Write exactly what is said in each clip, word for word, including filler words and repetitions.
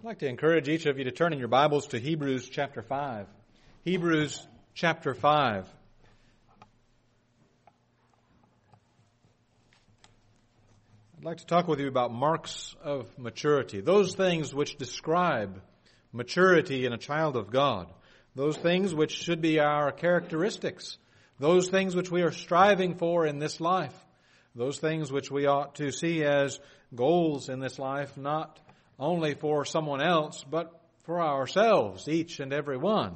I'd like to encourage each of you to turn in your Bibles to Hebrews chapter five. Hebrews chapter five. I'd like to talk with you about marks of maturity, those things which describe maturity in a child of God, those things which should be our characteristics, those things which we are striving for in this life, those things which we ought to see as goals in this life, not only for someone else, but for ourselves, each and every one.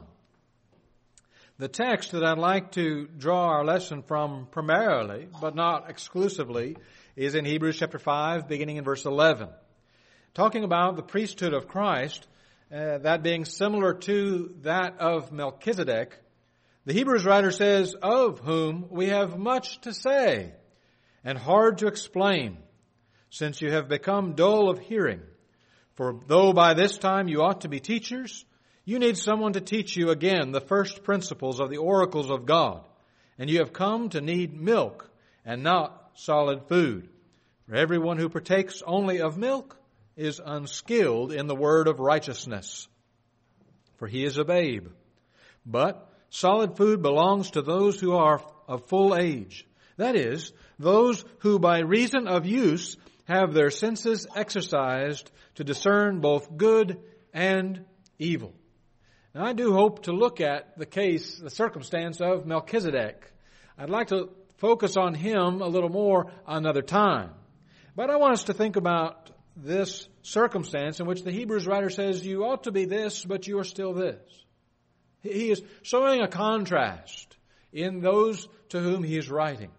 The text that I'd like to draw our lesson from primarily, but not exclusively, is in Hebrews chapter five, beginning in verse eleven. Talking about the priesthood of Christ, uh, that being similar to that of Melchizedek, the Hebrews writer says, of whom we have much to say and hard to explain, since you have become dull of hearing. For though by this time you ought to be teachers, you need someone to teach you again the first principles of the oracles of God. And you have come to need milk and not solid food. For everyone who partakes only of milk is unskilled in the word of righteousness, for he is a babe. But solid food belongs to those who are of full age. That is, those who by reason of use have their senses exercised to discern both good and evil. Now, I do hope to look at the case, the circumstance of Melchizedek. I'd like to focus on him a little more another time. But I want us to think about this circumstance in which the Hebrews writer says, you ought to be this, but you are still this. He is showing a contrast in those to whom he is writing.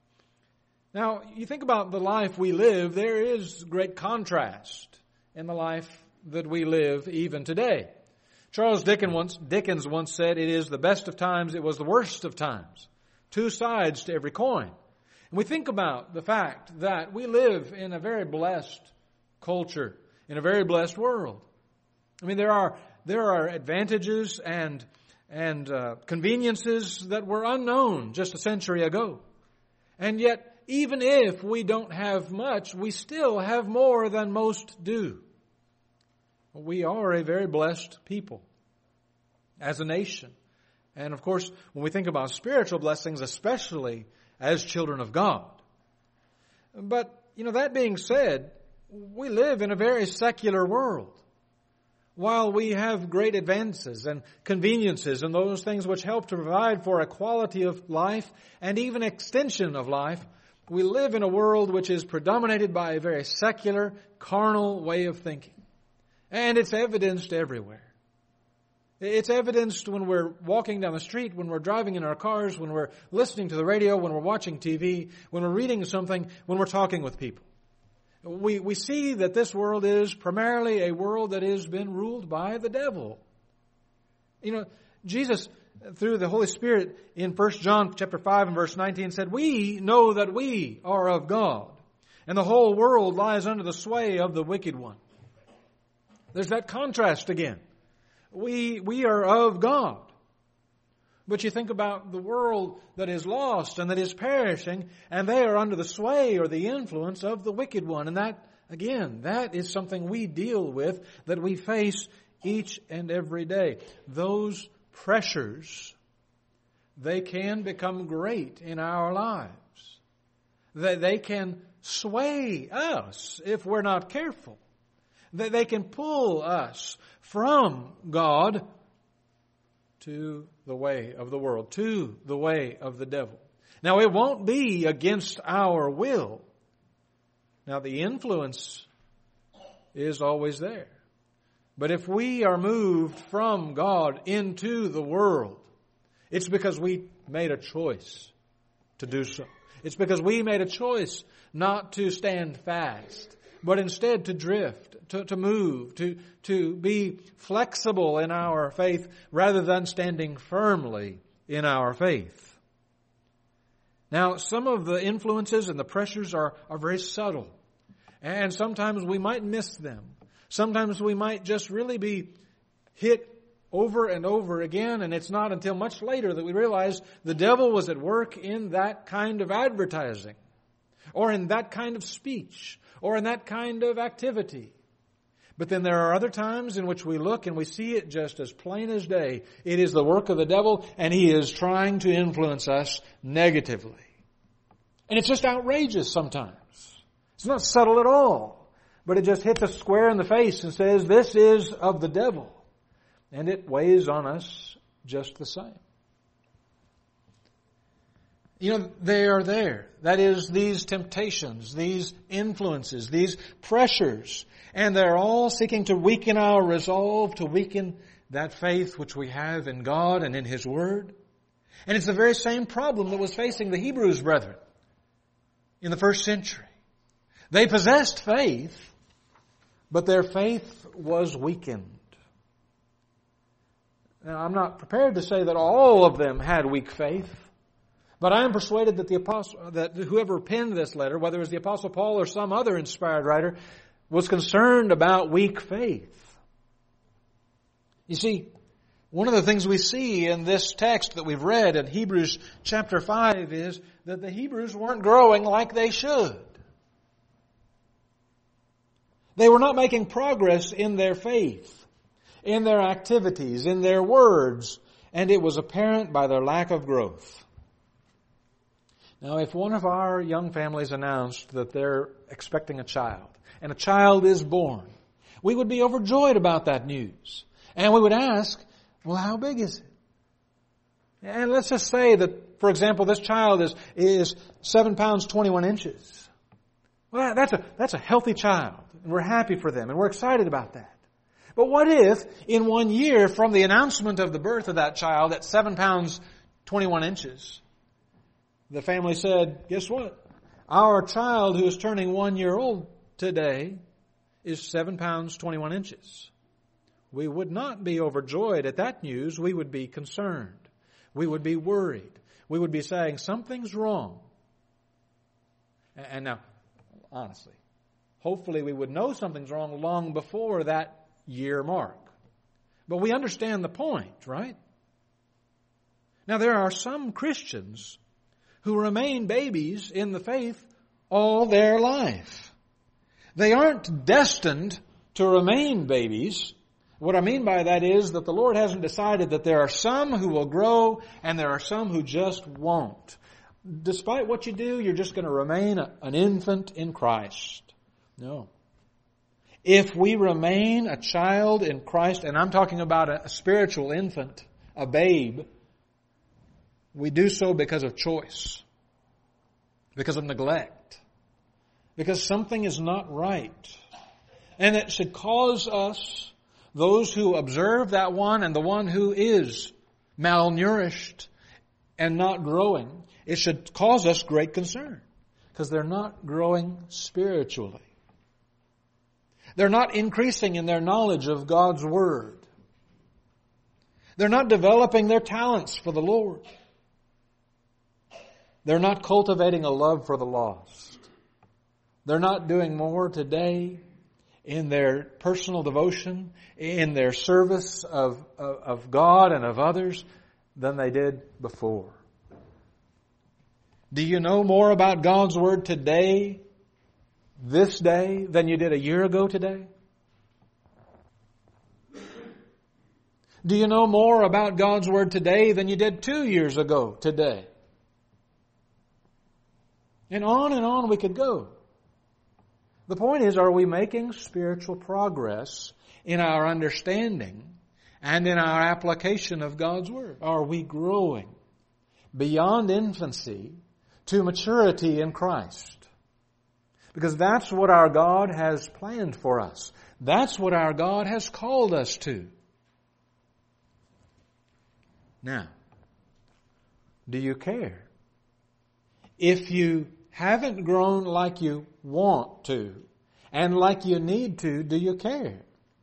Now, you think about the life we live, there is great contrast in the life that we live even today. Charles Dickens once, Dickens once said, it is the best of times, it was the worst of times. Two sides to every coin. And we think about the fact that we live in a very blessed culture, in a very blessed world. I mean, there are there are advantages and, and uh, conveniences that were unknown just a century ago. And yet, even if we don't have much, we still have more than most do. We are a very blessed people as a nation. And of course, when we think about spiritual blessings, especially as children of God. But, you know, that being said, we live in a very secular world. While we have great advances and conveniences and those things which help to provide for a quality of life and even extension of life, we live in a world which is predominated by a very secular, carnal way of thinking. And it's evidenced everywhere. It's evidenced when we're walking down the street, when we're driving in our cars, when we're listening to the radio, when we're watching T V, when we're reading something, when we're talking with people. We, we see that this world is primarily a world that has been ruled by the devil. You know, Jesus, through the Holy Spirit in First John chapter five and verse nineteen said, we know that we are of God, and the whole world lies under the sway of the wicked one. There's that contrast again. We, we are of God. But you think about the world that is lost and that is perishing, and they are under the sway or the influence of the wicked one. And that, again, that is something we deal with, that we face each and every day. Those pressures, they can become great in our lives. They, they can sway us if we're not careful. They, they can pull us from God to the way of the world, to the way of the devil. Now, it won't be against our will. Now, the influence is always there. But if we are moved from God into the world, it's because we made a choice to do so. It's because we made a choice not to stand fast, but instead to drift, to, to move, to, to be flexible in our faith rather than standing firmly in our faith. Now, some of the influences and the pressures are, are very subtle, and sometimes we might miss them. Sometimes we might just really be hit over and over again, and it's not until much later that we realize the devil was at work in that kind of advertising, or in that kind of speech, or in that kind of activity. But then there are other times in which we look and we see it just as plain as day. It is the work of the devil, and he is trying to influence us negatively. And it's just outrageous sometimes. It's not subtle at all. But it just hits us square in the face and says, this is of the devil. And it weighs on us just the same. You know, they are there. That is, these temptations, these influences, these pressures. And they're all seeking to weaken our resolve, to weaken that faith which we have in God and in His Word. And it's the very same problem that was facing the Hebrews brethren in the first century. They possessed faith, but their faith was weakened. Now, I'm not prepared to say that all of them had weak faith, but I am persuaded that the apostle, that whoever penned this letter, whether it was the Apostle Paul or some other inspired writer, was concerned about weak faith. You see, one of the things we see in this text that we've read in Hebrews chapter five is that the Hebrews weren't growing like they should. They were not making progress in their faith, in their activities, in their words, and it was apparent by their lack of growth. Now, if one of our young families announced that they're expecting a child, and a child is born, we would be overjoyed about that news. And we would ask, well, how big is it? And let's just say that, for example, this child is, is seven pounds, twenty-one inches. Well, that's a, that's a healthy child. And we're happy for them, and we're excited about that. But what if, in one year from the announcement of the birth of that child at seven pounds, twenty-one inches, the family said, guess what? Our child who is turning one year old today is seven pounds, twenty-one inches. We would not be overjoyed at that news. We would be concerned. We would be worried. We would be saying, something's wrong. And now, honestly, hopefully we would know something's wrong long before that year mark. But we understand the point, right? Now, there are some Christians who remain babies in the faith all their life. They aren't destined to remain babies. What I mean by that is that the Lord hasn't decided that there are some who will grow and there are some who just won't. Despite what you do, you're just going to remain a, an infant in Christ. No. If we remain a child in Christ, and I'm talking about a, a spiritual infant, a babe, we do so because of choice, because of neglect, because something is not right. And it should cause us, those who observe that one and the one who is malnourished and not growing, it should cause us great concern because they're not growing spiritually. They're not increasing in their knowledge of God's Word. They're not developing their talents for the Lord. They're not cultivating a love for the lost. They're not doing more today in their personal devotion, in their service of, of, of God and of others than they did before. Do you know more about God's Word today, this day, than you did a year ago today? Do you know more about God's Word today than you did two years ago today? And on and on we could go. The point is, are we making spiritual progress in our understanding and in our application of God's Word? Are we growing beyond infancy to maturity in Christ? Because that's what our God has planned for us. That's what our God has called us to. Now, do you care? If you haven't grown like you want to and like you need to, do you care?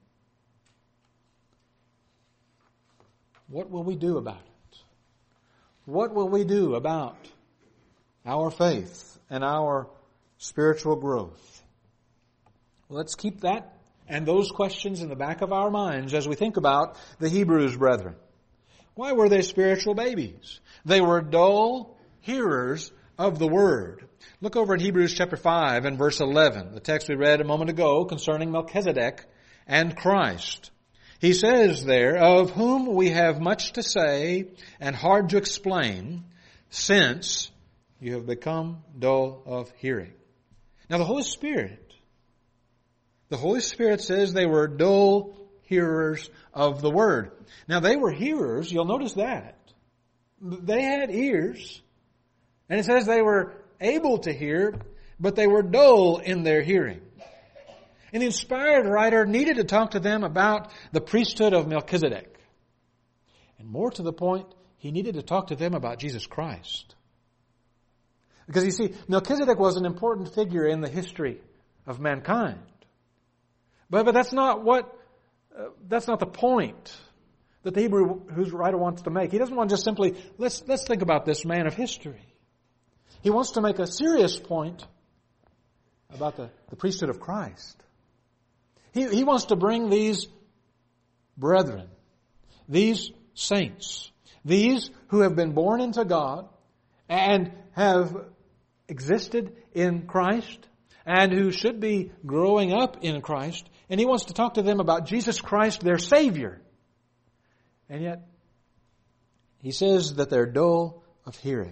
What will we do about it? What will we do about our faith and our spiritual growth? Let's keep that and those questions in the back of our minds as we think about the Hebrews brethren. Why were they spiritual babies? They were dull hearers of the Word. Look over in Hebrews chapter five and verse eleven, the text we read a moment ago concerning Melchizedek and Christ. He says there, of whom we have much to say and hard to explain, since you have become dull of hearing. Now the Holy Spirit, the Holy Spirit says they were dull hearers of the Word. Now they were hearers, you'll notice that. They had ears, and it says they were able to hear, but they were dull in their hearing. And the inspired writer needed to talk to them about the priesthood of Melchizedek. And more to the point, he needed to talk to them about Jesus Christ. Because you see, Melchizedek was an important figure in the history of mankind. But, but that's not what, uh, that's not the point that the Hebrew whose writer wants to make. He doesn't want to just simply, let's, let's think about this man of history. He wants to make a serious point about the, the priesthood of Christ. He, he wants to bring these brethren, these saints, these who have been born into God and have existed in Christ and who should be growing up in Christ. And he wants to talk to them about Jesus Christ, their Savior. And yet, he says that they're dull of hearing.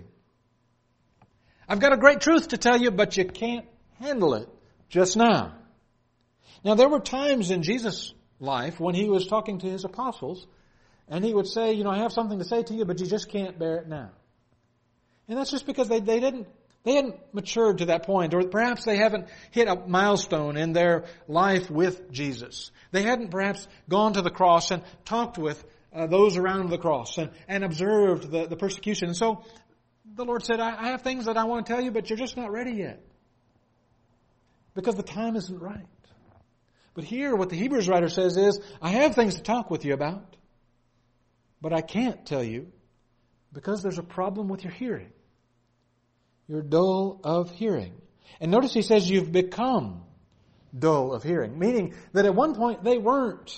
I've got a great truth to tell you, but you can't handle it just now. Now, there were times in Jesus' life when he was talking to his apostles, and he would say, you know, I have something to say to you, but you just can't bear it now. And that's just because they, they didn't, they hadn't matured to that point, or perhaps they haven't hit a milestone in their life with Jesus. They hadn't perhaps gone to the cross and talked with uh, those around the cross and, and observed the, the persecution. And so the Lord said, I, I have things that I want to tell you, but you're just not ready yet. Because the time isn't right. But here, what the Hebrews writer says is, I have things to talk with you about, but I can't tell you because there's a problem with your hearing. You're dull of hearing. And notice he says you've become dull of hearing, meaning that at one point they weren't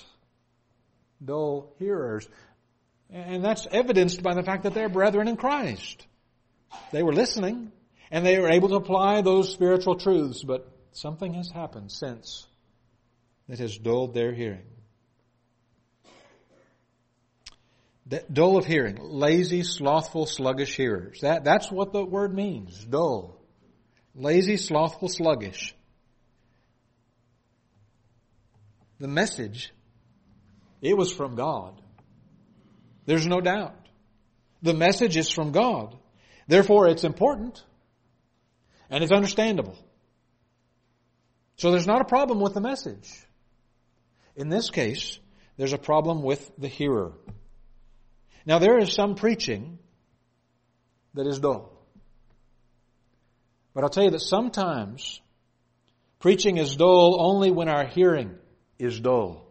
dull hearers. And that's evidenced by the fact that they're brethren in Christ. They were listening, and they were able to apply those spiritual truths, but something has happened since that has dulled their hearing. That dull of hearing, lazy, slothful, sluggish hearers. That, that's what the word means, dull. Lazy, slothful, sluggish. The message, it was from God. There's no doubt. The message is from God. Therefore, it's important and it's understandable. So there's not a problem with the message. In this case, there's a problem with the hearer. Now, there is some preaching that is dull. But I'll tell you that sometimes preaching is dull only when our hearing is dull.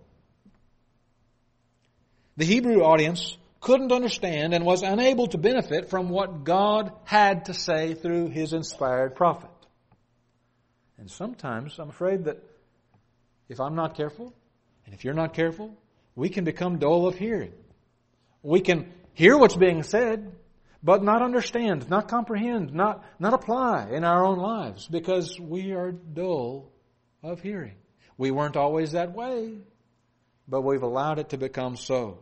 The Hebrew audience couldn't understand and was unable to benefit from what God had to say through His inspired prophet. And sometimes I'm afraid that if I'm not careful, and if you're not careful, we can become dull of hearing. We can hear what's being said, but not understand, not comprehend, not, not apply in our own lives because we are dull of hearing. We weren't always that way, but we've allowed it to become so.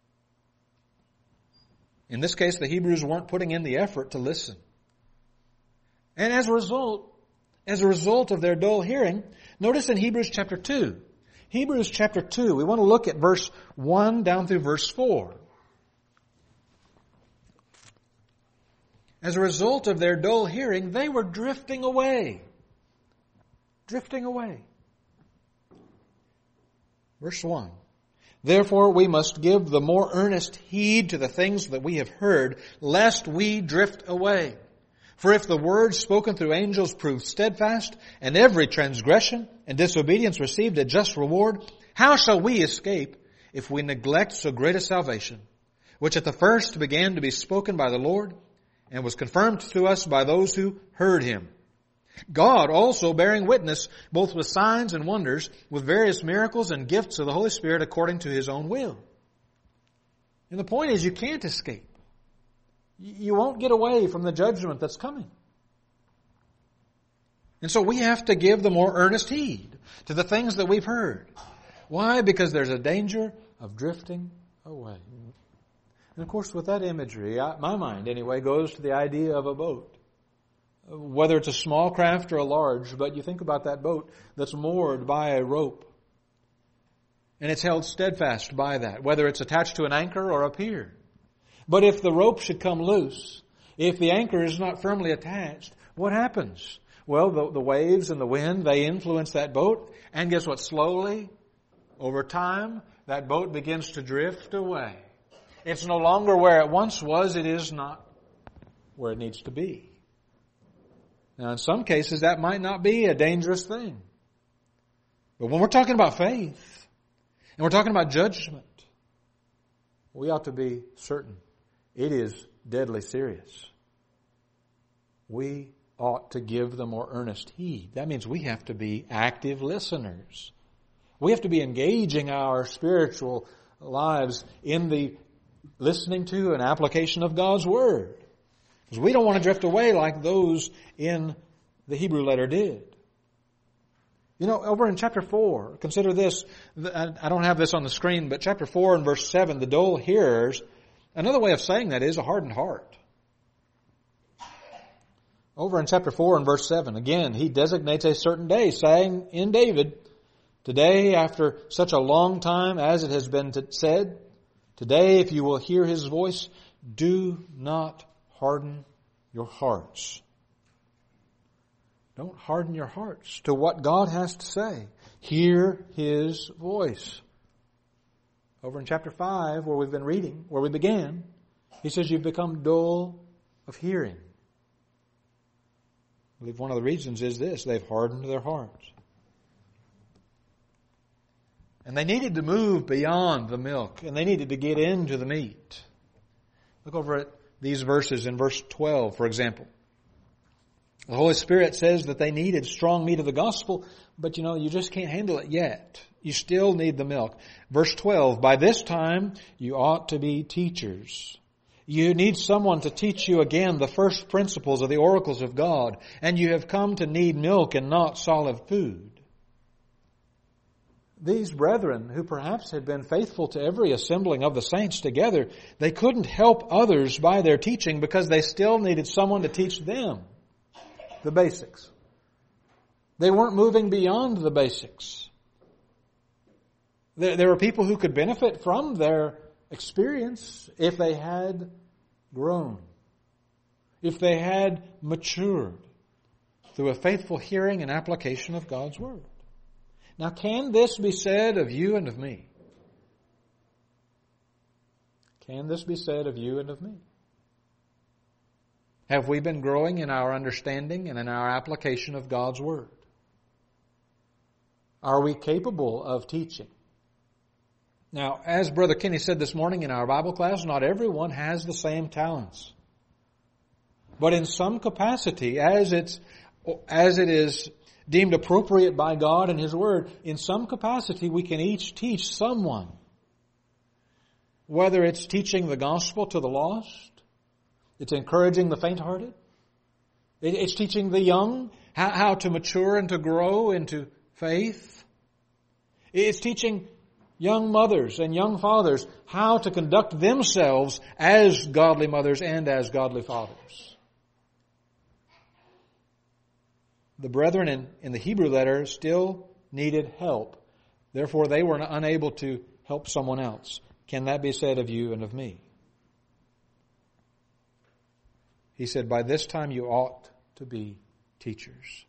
In this case, the Hebrews weren't putting in the effort to listen. And as a result, as a result of their dull hearing, notice in Hebrews chapter two, Hebrews chapter two, we want to look at verse one down through verse four. As a result of their dull hearing, they were drifting away. Drifting away. Verse one. Therefore we must give the more earnest heed to the things that we have heard, lest we drift away. For if the word spoken through angels proved steadfast, and every transgression and disobedience received a just reward, how shall we escape if we neglect so great a salvation, which at the first began to be spoken by the Lord, and was confirmed to us by those who heard Him? God also bearing witness both with signs and wonders, with various miracles and gifts of the Holy Spirit according to His own will. And the point is, you can't escape. You won't get away from the judgment that's coming. And so we have to give the more earnest heed to the things that we've heard. Why? Because there's a danger of drifting away. And of course, with that imagery, I, my mind anyway goes to the idea of a boat. Whether it's a small craft or a large, but you think about that boat that's moored by a rope. And it's held steadfast by that, whether it's attached to an anchor or a pier. But if the rope should come loose, if the anchor is not firmly attached, what happens? Well, the, the waves and the wind, they influence that boat. And guess what? Slowly, over time, that boat begins to drift away. It's no longer where it once was. It is not where it needs to be. Now, in some cases, that might not be a dangerous thing. But when we're talking about faith, and we're talking about judgment, we ought to be certain it is deadly serious. We ought to give the more earnest heed. That means we have to be active listeners. We have to be engaging our spiritual lives in the listening to and application of God's Word. Because we don't want to drift away like those in the Hebrew letter did. You know, over in chapter four, consider this. I don't have this on the screen, but chapter four and verse seven, the dull hearers, another way of saying that is a hardened heart. Over in chapter four and verse seven, again, he designates a certain day, saying in David, today, after such a long time as it has been said, today, if you will hear his voice, do not harden your hearts. Don't harden your hearts to what God has to say. Hear his voice. Over in chapter five, where we've been reading, where we began, he says you've become dull of hearing. I believe one of the reasons is this: they've hardened their hearts. And they needed to move beyond the milk, and they needed to get into the meat. Look over at these verses in verse twelve, for example. The Holy Spirit says that they needed strong meat of the gospel, but you know, you just can't handle it yet. You still need the milk. Verse twelve, by this time you ought to be teachers. You need someone to teach you again the first principles of the oracles of God, and you have come to need milk and not solid food. These brethren, who perhaps had been faithful to every assembling of the saints together, they couldn't help others by their teaching because they still needed someone to teach them the basics. They weren't moving beyond the basics. There, there were people who could benefit from their experience if they had grown, if they had matured through a faithful hearing and application of God's Word. Now, can this be said of you and of me? Can this be said of you and of me? Have we been growing in our understanding and in our application of God's Word? Are we capable of teaching? Now, as Brother Kenny said this morning in our Bible class, not everyone has the same talents. But in some capacity, as it's, as it is deemed appropriate by God and His Word, in some capacity we can each teach someone. Whether it's teaching the gospel to the lost, it's encouraging the faint-hearted, it's teaching the young how, how to mature and to grow into faith. It's teaching young mothers and young fathers how to conduct themselves as godly mothers and as godly fathers. The brethren in, in the Hebrew letter still needed help. Therefore, they were unable to help someone else. Can that be said of you and of me? He said, by this time you ought to be teachers.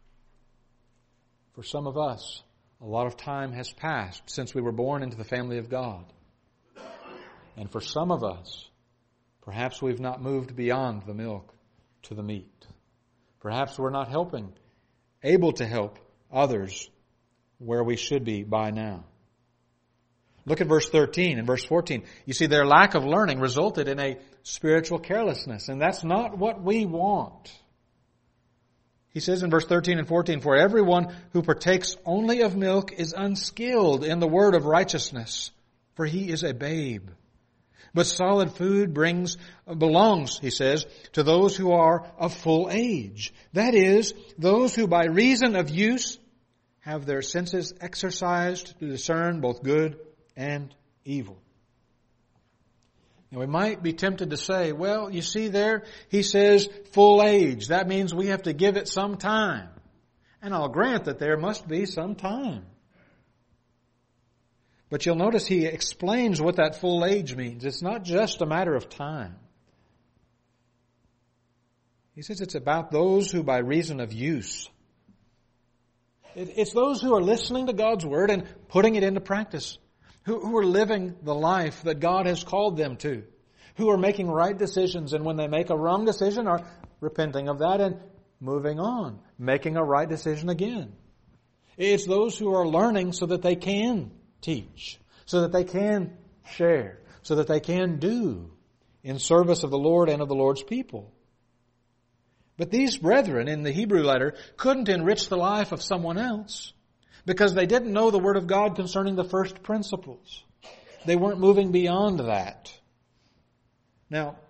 For some of us, a lot of time has passed since we were born into the family of God. And for some of us, perhaps we've not moved beyond the milk to the meat. Perhaps we're not helping, able to help others where we should be by now. Look at verse thirteen and verse fourteen. You see, their lack of learning resulted in a spiritual carelessness, and that's not what we want. He says in verse thirteen and fourteen, for everyone who partakes only of milk is unskilled in the word of righteousness, for he is a babe. But solid food brings, belongs, he says, to those who are of full age. That is, those who by reason of use have their senses exercised to discern both good and evil. Now we might be tempted to say, well, you see there, he says full age. That means we have to give it some time. And I'll grant that there must be some time. But you'll notice he explains what that full age means. It's not just a matter of time. He says it's about those who by reason of use. It's those who are listening to God's Word and putting it into practice. Who, who are living the life that God has called them to. Who are making right decisions, and when they make a wrong decision are repenting of that and moving on. Making a right decision again. It's those who are learning so that they can teach. So that they can share. So that they can do in service of the Lord and of the Lord's people. But these brethren in the Hebrew letter couldn't enrich the life of someone else because they didn't know the Word of God concerning the first principles. They weren't moving beyond that. Now,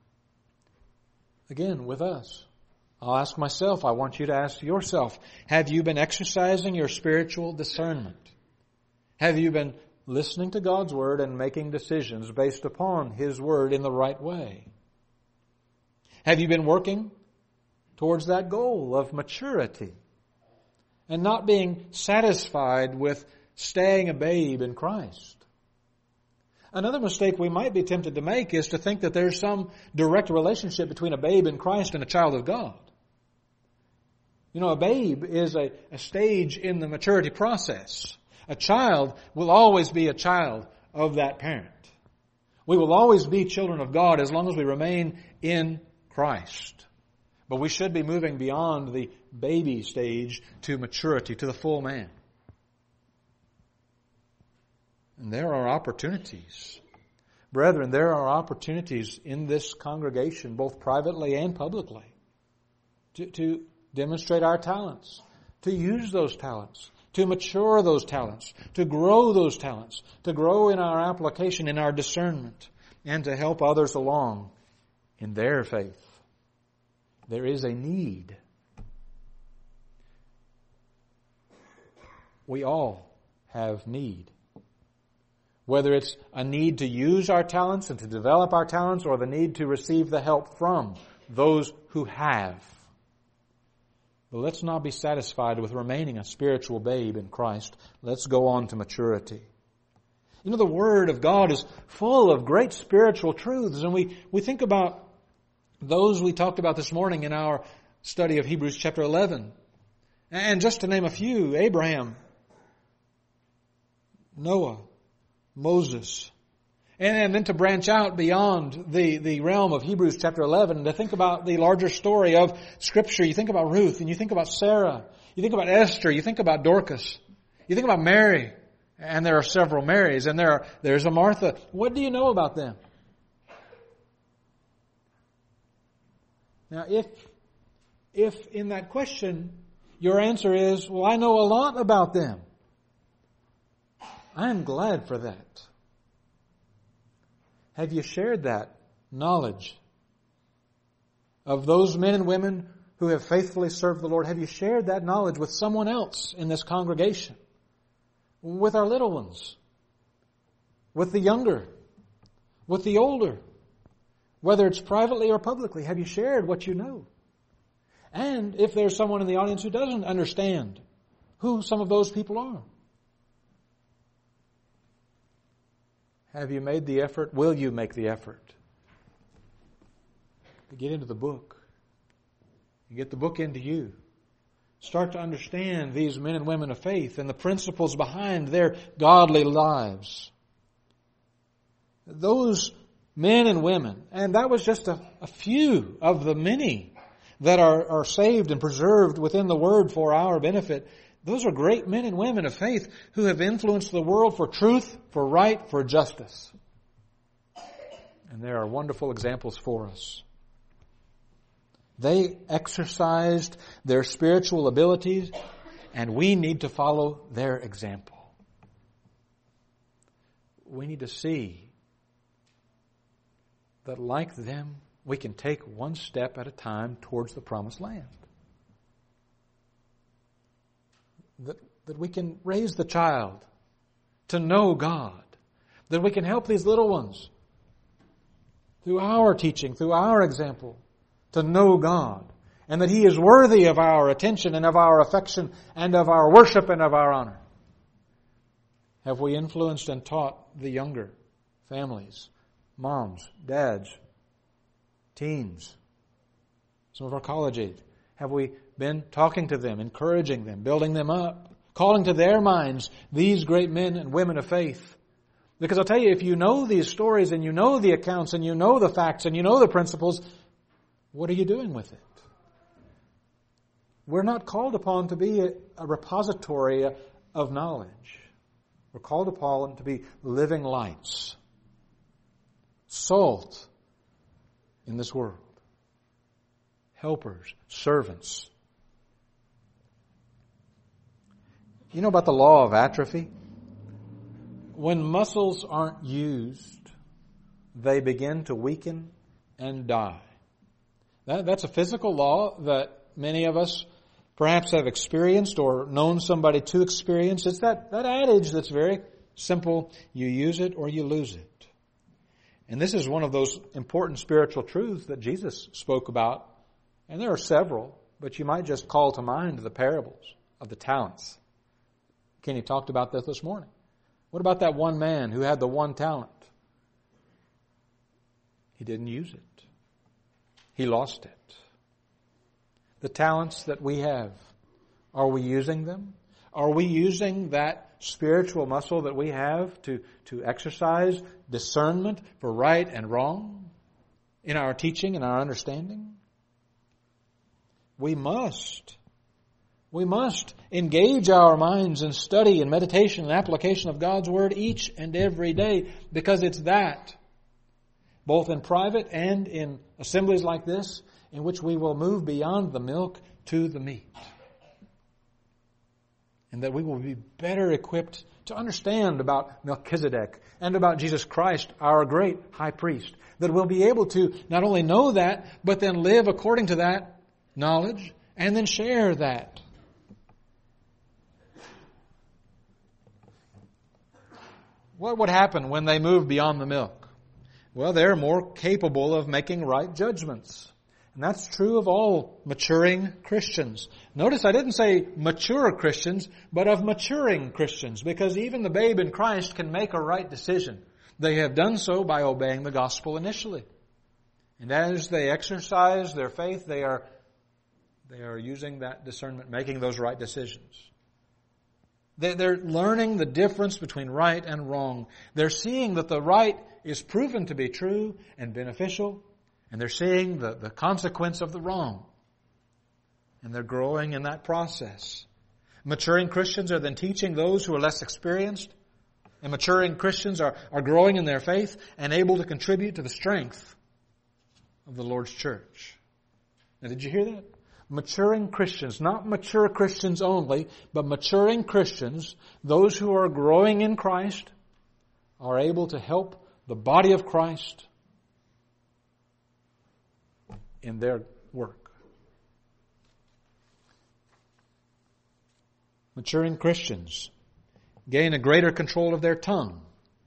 again, with us, I'll ask myself, I want you to ask yourself, have you been exercising your spiritual discernment? Have you been listening to God's Word and making decisions based upon His Word in the right way? Have you been working towards that goal of maturity and not being satisfied with staying a babe in Christ? Another mistake we might be tempted to make is to think that there's some direct relationship between a babe in Christ and a child of God. You know, a babe is a, a stage in the maturity process. A child will always be a child of that parent. We will always be children of God as long as we remain in Christ. But we should be moving beyond the baby stage to maturity, to the full man. And there are opportunities. Brethren, there are opportunities in this congregation, both privately and publicly, to, to demonstrate our talents, to use those talents, to mature those talents, to grow those talents, to grow in our application, in our discernment, and to help others along in their faith. There is a need. We all have need. Whether it's a need to use our talents and to develop our talents, or the need to receive the help from those who have. But let's not be satisfied with remaining a spiritual babe in Christ. Let's go on to maturity. You know, the Word of God is full of great spiritual truths, and we, we think about those we talked about this morning in our study of Hebrews chapter eleven. And just to name a few, Abraham, Noah, Moses. And, and then to branch out beyond the, the realm of Hebrews chapter eleven and to think about the larger story of Scripture. You think about Ruth, and you think about Sarah. You think about Esther. You think about Dorcas. You think about Mary. And there are several Marys. And there are, there's a Martha. What do you know about them? Now, if, if in that question your answer is, well, I know a lot about them, I am glad for that. Have you shared that knowledge of those men and women who have faithfully served the Lord? Have you shared that knowledge with someone else in this congregation? With our little ones? With the younger? With the older? Whether it's privately or publicly, have you shared what you know? And if there's someone in the audience who doesn't understand who some of those people are, have you made the effort? Will you make the effort to get into the book and get the book into you? Start to understand these men and women of faith and the principles behind their godly lives. Those men and women, and that was just a, a few of the many that are, are saved and preserved within the Word for our benefit. Those are great men and women of faith who have influenced the world for truth, for right, for justice. And there are wonderful examples for us. They exercised their spiritual abilities, and we need to follow their example. We need to see that like them, we can take one step at a time towards the promised land. That that we can raise the child to know God, that we can help these little ones through our teaching, through our example, to know God, and that He is worthy of our attention and of our affection and of our worship and of our honor? Have we influenced and taught the younger families, moms, dads, teens, some of our college age? Have we been talking to them, encouraging them, building them up, calling to their minds these great men and women of faith? Because I'll tell you, if you know these stories and you know the accounts and you know the facts and you know the principles, what are you doing with it? We're not called upon to be a, a repository of knowledge. We're called upon to be living lights, salt in this world, helpers, servants. You know about the law of atrophy? When muscles aren't used, they begin to weaken and die. That, that's a physical law that many of us perhaps have experienced or known somebody to experience. It's that, that adage that's very simple. You use it or you lose it. And this is one of those important spiritual truths that Jesus spoke about. And there are several, but you might just call to mind the parables of the talents. Kenny talked about this this morning. What about that one man who had the one talent? He didn't use it. He lost it. The talents that we have, are we using them? Are we using that spiritual muscle that we have to, to exercise discernment for right and wrong in our teaching and our understanding? We must. We must engage our minds in study and meditation and application of God's Word each and every day, because it's that, both in private and in assemblies like this, in which we will move beyond the milk to the meat. And that we will be better equipped to understand about Melchizedek and about Jesus Christ, our great high priest. That we'll be able to not only know that, but then live according to that knowledge and then share that. What would happen when they move beyond the milk? Well, they're more capable of making right judgments. And that's true of all maturing Christians. Notice I didn't say mature Christians, but of maturing Christians, because even the babe in Christ can make a right decision. They have done so by obeying the gospel initially. And as they exercise their faith, they are, they are using that discernment, making those right decisions. They're learning the difference between right and wrong. They're seeing that the right is proven to be true and beneficial, and they're seeing the, the consequence of the wrong. And they're growing in that process. Maturing Christians are then teaching those who are less experienced. And maturing Christians are, are growing in their faith and able to contribute to the strength of the Lord's church. Now, did you hear that? Maturing Christians, not mature Christians only, but maturing Christians, those who are growing in Christ, are able to help the body of Christ in their work. Maturing Christians gain a greater control of their tongue.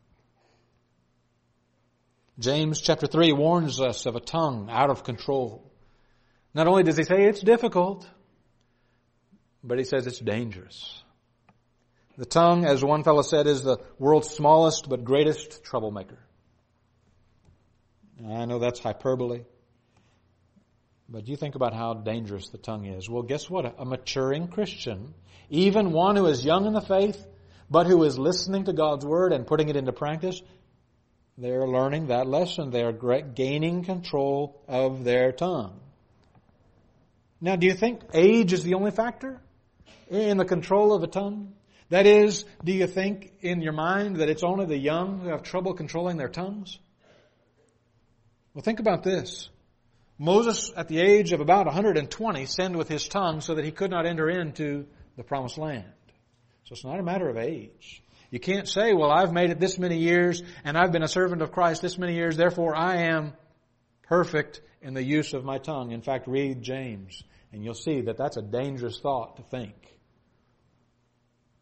James chapter three warns us of a tongue out of control. Not only does he say it's difficult, but he says it's dangerous. The tongue, as one fellow said, is the world's smallest but greatest troublemaker. Now, I know that's hyperbole, but you think about how dangerous the tongue is. Well, guess what? A maturing Christian, even one who is young in the faith, but who is listening to God's Word and putting it into practice, they're learning that lesson. They're gaining control of their tongue. Now, do you think age is the only factor in the control of the tongue? That is, do you think in your mind that it's only the young who have trouble controlling their tongues? Well, think about this. Moses, at the age of about one hundred twenty, sinned with his tongue so that he could not enter into the promised land. So it's not a matter of age. You can't say, well, I've made it this many years and I've been a servant of Christ this many years, therefore I am perfect in the use of my tongue. In fact, read James and you'll see that that's a dangerous thought to think.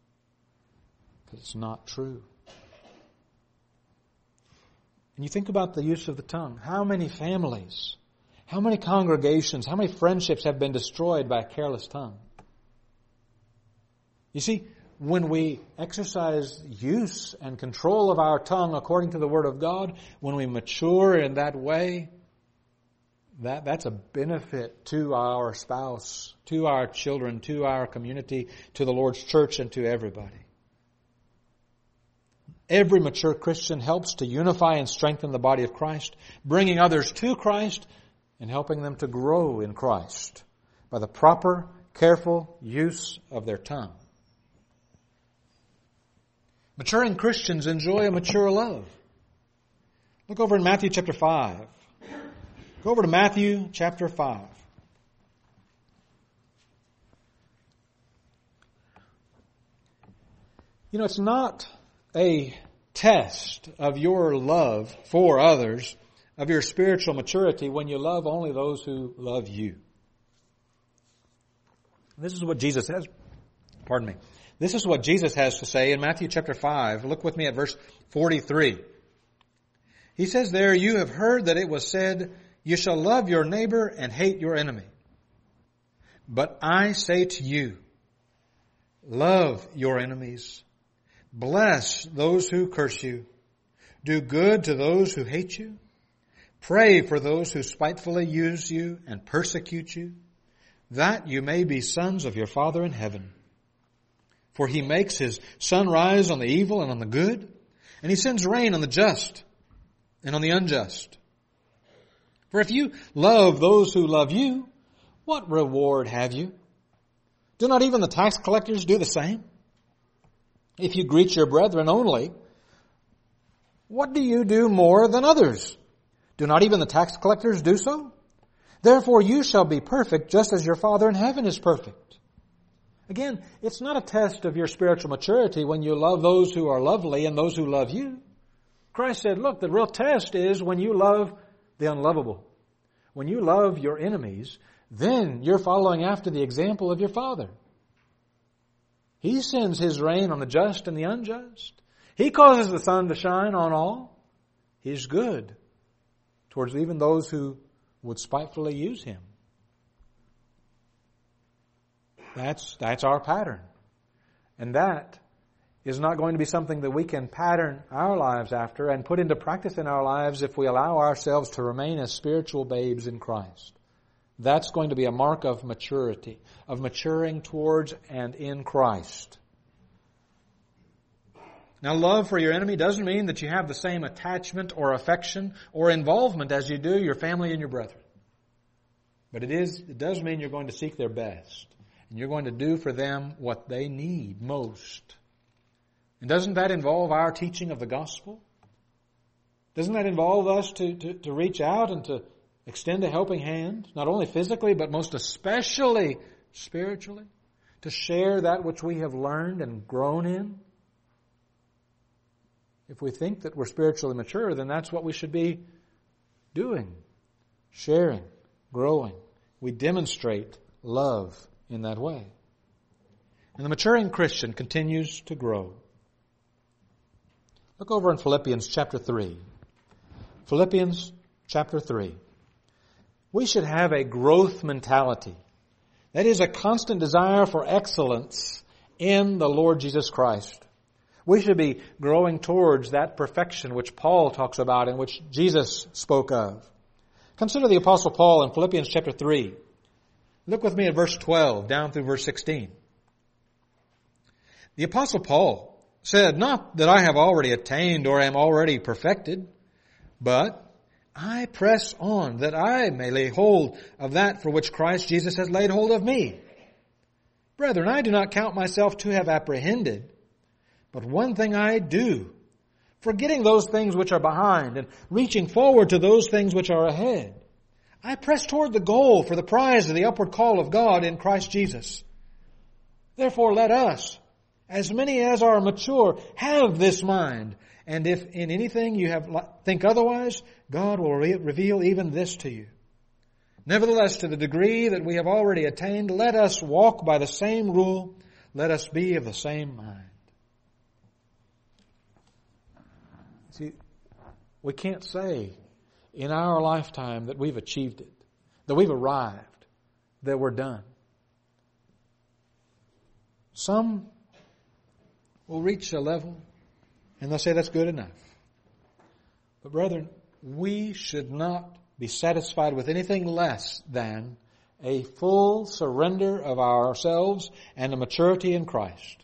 It's not true. And you think about the use of the tongue. How many families, how many congregations, how many friendships have been destroyed by a careless tongue? You see, when we exercise use and control of our tongue according to the Word of God, when we mature in that way, that, that's a benefit to our spouse, to our children, to our community, to the Lord's church, and to everybody. Every mature Christian helps to unify and strengthen the body of Christ, bringing others to Christ and helping them to grow in Christ by the proper, careful use of their tongue. Maturing Christians enjoy a mature love. Look over in Matthew chapter five. Go over to Matthew chapter five. You know, it's not a test of your love for others, of your spiritual maturity, when you love only those who love you. This is what Jesus says. Pardon me. This is what Jesus has to say in Matthew chapter five. Look with me at verse forty-three. He says there, "You have heard that it was said, 'You shall love your neighbor and hate your enemy.' But I say to you, love your enemies. Bless those who curse you. Do good to those who hate you. Pray for those who spitefully use you and persecute you, that you may be sons of your Father in heaven. For He makes His sun rise on the evil and on the good, and He sends rain on the just and on the unjust. For if you love those who love you, what reward have you? Do not even the tax collectors do the same? If you greet your brethren only, what do you do more than others? Do not even the tax collectors do so? Therefore you shall be perfect, just as your Father in heaven is perfect." Again, it's not a test of your spiritual maturity when you love those who are lovely and those who love you. Christ said, look, the real test is when you love the unlovable. When you love your enemies, then you're following after the example of your Father. He sends His rain on the just and the unjust. He causes the sun to shine on all. He's good towards even those who would spitefully use Him. That's, that's our pattern. And that is not going to be something that we can pattern our lives after and put into practice in our lives if we allow ourselves to remain as spiritual babes in Christ. That's going to be a mark of maturity, of maturing towards and in Christ. Now, love for your enemy doesn't mean that you have the same attachment or affection or involvement as you do your family and your brethren. But it is, it does mean you're going to seek their best. And you're going to do for them what they need most. And doesn't that involve our teaching of the gospel? Doesn't that involve us to, to, to reach out and to extend a helping hand, not only physically, but most especially spiritually, to share that which we have learned and grown in? If we think that we're spiritually mature, then that's what we should be doing, sharing, growing. We demonstrate love in that way. And the maturing Christian continues to grow. Look over in Philippians chapter three. Philippians chapter three. We should have a growth mentality. That is a constant desire for excellence in the Lord Jesus Christ. We should be growing towards that perfection which Paul talks about and which Jesus spoke of. Consider the Apostle Paul in Philippians chapter three. Look with me at verse twelve down through verse sixteen. The Apostle Paul said, "Not that I have already attained or am already perfected, but I press on that I may lay hold of that for which Christ Jesus has laid hold of me. Brethren, I do not count myself to have apprehended, but one thing I do, forgetting those things which are behind and reaching forward to those things which are ahead. I press toward the goal for the prize of the upward call of God in Christ Jesus. Therefore let us, as many as are mature, have this mind. And if in anything you have think otherwise, God will re- reveal even this to you. Nevertheless, to the degree that we have already attained, let us walk by the same rule. Let us be of the same mind." See, we can't say in our lifetime that we've achieved it, that we've arrived, that we're done. Some will reach a level and they'll say that's good enough. But brethren, we should not be satisfied with anything less than a full surrender of ourselves and a maturity in Christ.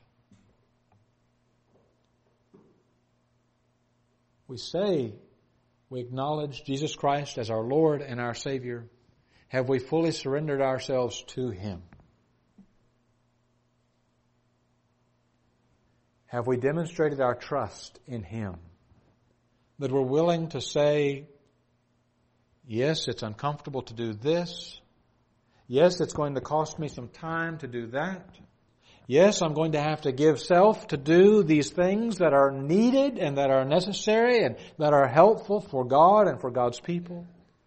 We say we acknowledge Jesus Christ as our Lord and our Savior. Have we fully surrendered ourselves to Him? Have we demonstrated our trust in Him? That we're willing to say, yes, it's uncomfortable to do this. Yes, it's going to cost me some time to do that. Yes, I'm going to have to give self to do these things that are needed and that are necessary and that are helpful for God and for God's people.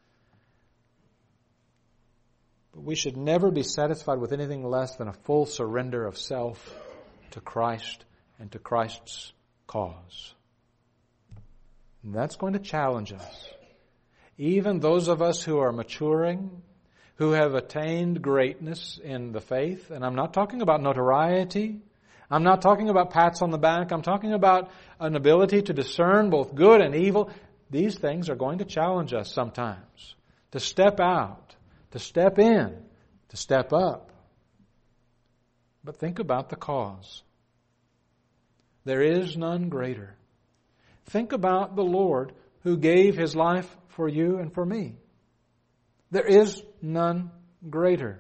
But we should never be satisfied with anything less than a full surrender of self to Christ and to Christ's cause. And that's going to challenge us. Even those of us who are maturing, who have attained greatness in the faith, and I'm not talking about notoriety, I'm not talking about pats on the back, I'm talking about an ability to discern both good and evil. These things are going to challenge us sometimes. To step out, to step in, to step up. But think about the cause. There is none greater. Think about the Lord who gave His life for you and for me. There is none greater.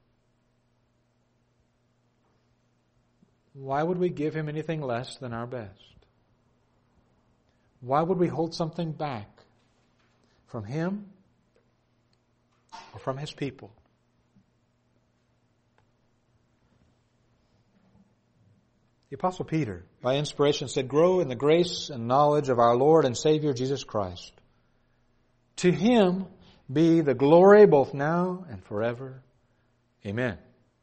Why would we give Him anything less than our best? Why would we hold something back from Him or from His people? The Apostle Peter, by inspiration, said, "Grow in the grace and knowledge of our Lord and Savior Jesus Christ. To Him be the glory both now and forever. Amen."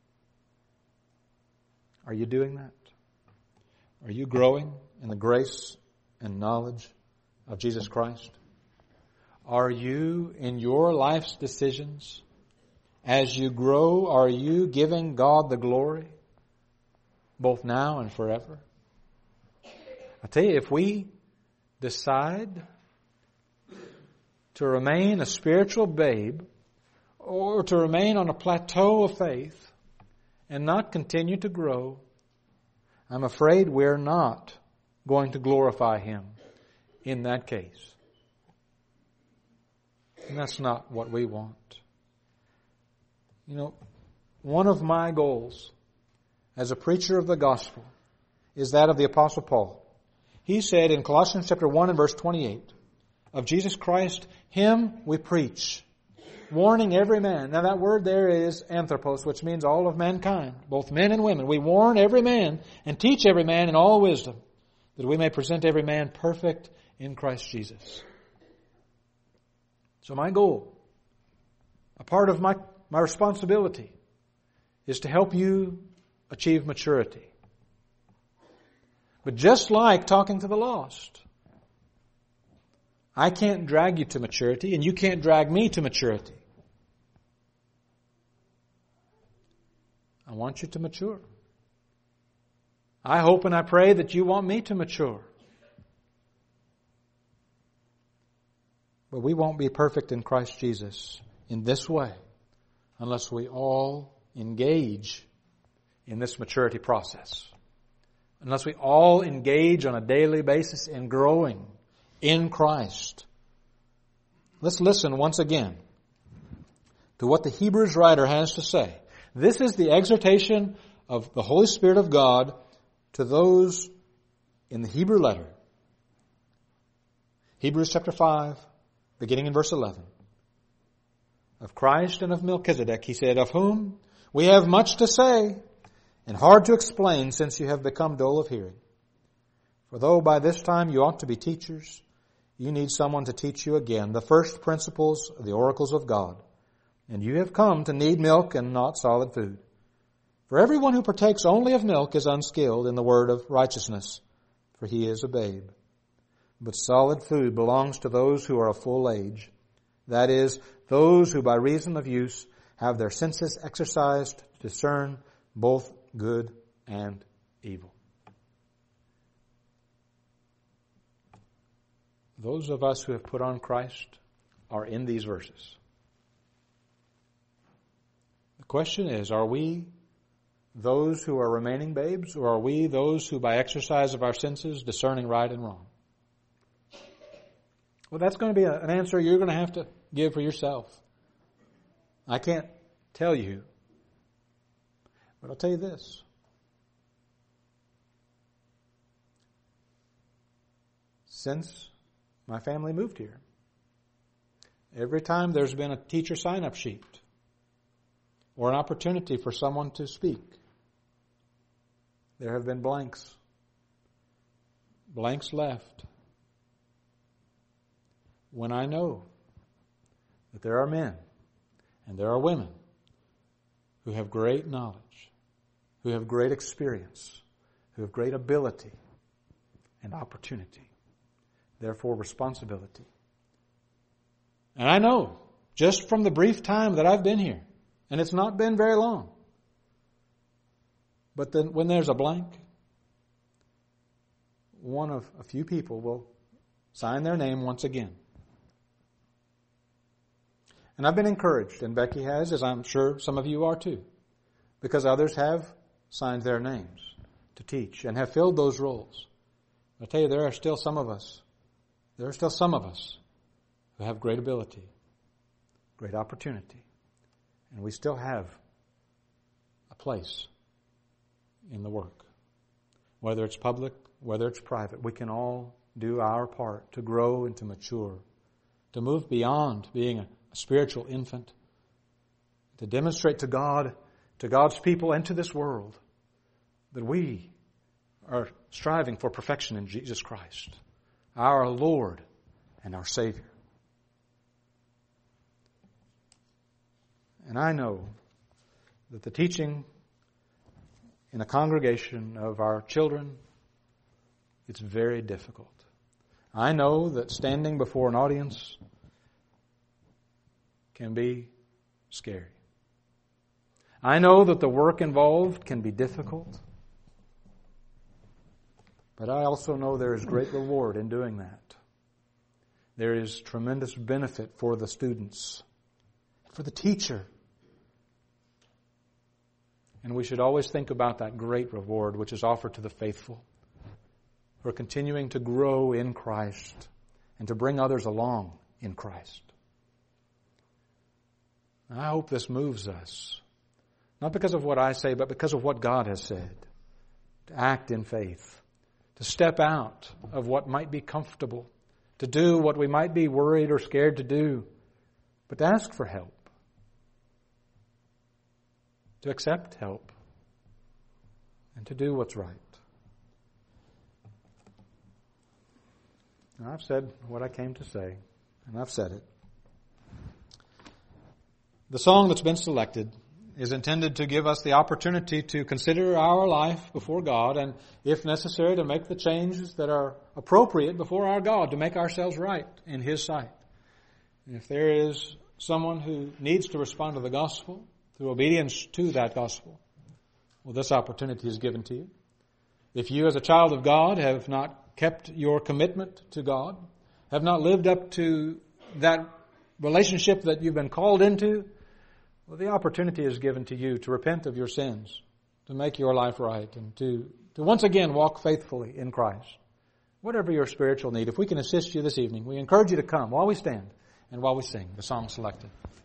Are you doing that? Are you growing in the grace and knowledge of Jesus Christ? Are you, in your life's decisions, as you grow, are you giving God the glory both now and forever? I tell you, if we decide to remain a spiritual babe or to remain on a plateau of faith and not continue to grow, I'm afraid we're not going to glorify Him in that case. And that's not what we want. You know, one of my goals as a preacher of the gospel is that of the Apostle Paul. He said in Colossians chapter one and verse twenty-eight, of Jesus Christ, Him we preach, warning every man. Now that word there is anthropos, which means all of mankind, both men and women. We warn every man and teach every man in all wisdom, that we may present every man perfect in Christ Jesus. So my goal, a part of my, my responsibility, is to help you achieve maturity. But just like talking to the lost, I can't drag you to maturity, and you can't drag me to maturity. I want you to mature. I hope and I pray that you want me to mature. But we won't be perfect in Christ Jesus in this way unless we all engage in this maturity process. Unless we all engage on a daily basis in growing in Christ. Let's listen once again to what the Hebrews writer has to say. This is the exhortation of the Holy Spirit of God to those in the Hebrew letter. Hebrews chapter five, beginning in verse eleven. Of Christ and of Melchizedek, he said, of whom we have much to say and hard to explain, since you have become dull of hearing. For though by this time you ought to be teachers, you need someone to teach you again the first principles of the oracles of God. And you have come to need milk and not solid food. For everyone who partakes only of milk is unskilled in the word of righteousness, for he is a babe. but solid food belongs to those who are of full age. That is, those who by reason of use have their senses exercised to discern both good and evil. Those of us who have put on Christ are in these verses. The question is, are we those who are remaining babes, or are we those who by exercise of our senses discerning right and wrong? Well, that's going to be a, an answer you're going to have to give for yourself. I can't tell you. But I'll tell you this. Since my family moved here, every time there's been a teacher sign-up sheet or an opportunity for someone to speak, there have been blanks. Blanks left. When I know that there are men and there are women who have great knowledge, who have great experience, who have great ability and opportunity, therefore responsibility. And I know, just from the brief time that I've been here, and it's not been very long, but then when there's a blank, one of a few people will sign their name once again. And I've been encouraged, and Becky has, as I'm sure some of you are too, because others have signed their names to teach and have filled those roles. I tell you, there are still some of us, there are still some of us who have great ability, great opportunity, and we still have a place in the work. Whether it's public, whether it's private, we can all do our part to grow and to mature, to move beyond being a a spiritual infant, to demonstrate to God, to God's people, and to this world that we are striving for perfection in Jesus Christ, our Lord and our Savior. And I know that the teaching in a congregation of our children, it's very difficult. I know that standing before an audience can be scary. I know that the work involved can be difficult, but I also know there is great reward in doing that. There is tremendous benefit for the students, for the teacher. And we should always think about that great reward which is offered to the faithful who are continuing to grow in Christ and to bring others along in Christ. I hope this moves us, not because of what I say, but because of what God has said, to act in faith, to step out of what might be comfortable, to do what we might be worried or scared to do, but to ask for help, to accept help, and to do what's right. Now, I've said what I came to say, and I've said it. The song that's been selected is intended to give us the opportunity to consider our life before God and, if necessary, to make the changes that are appropriate before our God to make ourselves right in His sight. And if there is someone who needs to respond to the gospel through obedience to that gospel, well, this opportunity is given to you. If you as a child of God have not kept your commitment to God, have not lived up to that relationship that you've been called into, well, the opportunity is given to you to repent of your sins, to make your life right, and to, to once again walk faithfully in Christ. Whatever your spiritual need, if we can assist you this evening, we encourage you to come while we stand and while we sing the song selected.